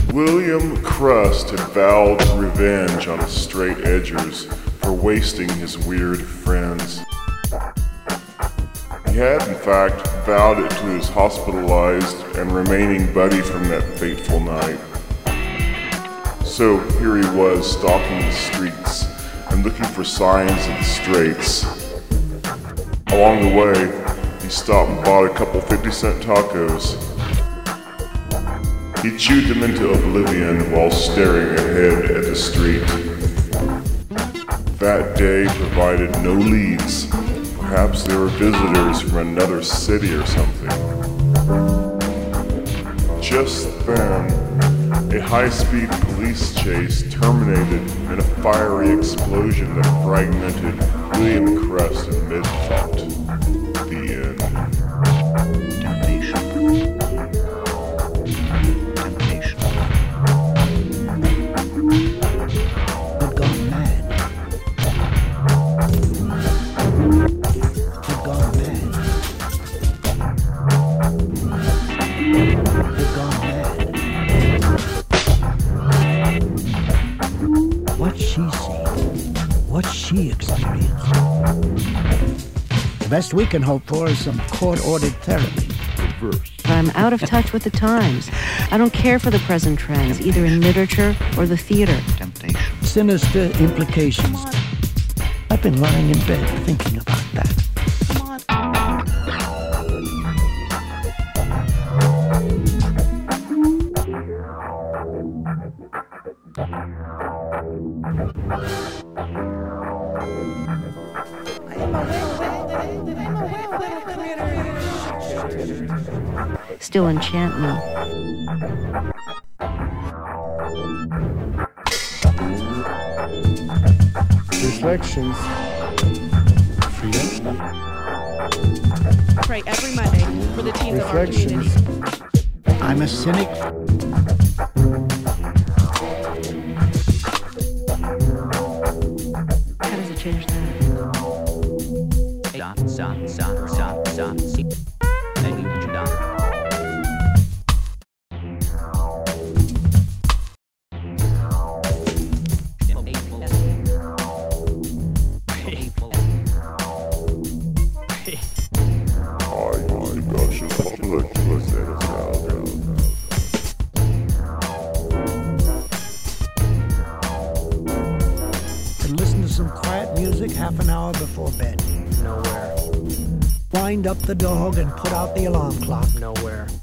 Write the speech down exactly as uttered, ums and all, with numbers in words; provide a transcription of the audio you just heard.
William Crust had vowed revenge on the straight edgers for wasting his weird friends. He had, in fact, vowed it to his hospitalized and remaining buddy from that fateful night. So here he was, stalking the streets and looking for signs of the straights. Along the way, he stopped and bought a couple fifty-cent tacos. He chewed them into oblivion while staring ahead at the street. That day provided no leads. Perhaps they were visitors from another city or something. Just then, a high-speed police chase terminated in a fiery explosion that fragmented William Crust in mid-thought. The end. Temptation. Temptation. Had gone mad. Had gone mad. Had gone mad. What she seen, what she experienced. The best we can hope for is some court-ordered therapy. Reverse. I'm out of touch with the times. I don't care for the present trends, either in literature or the theater. Temptation. Sinister implications. I've been lying in bed thinking about that. Still enchant me. Reflections. Freedom. Pray every Monday for the teens of our Reflections. community. I'm a cynic. How does it change that? And listen to some quiet music half an hour before bed. Nowhere. Wind up the dog and put out the alarm clock. Nowhere.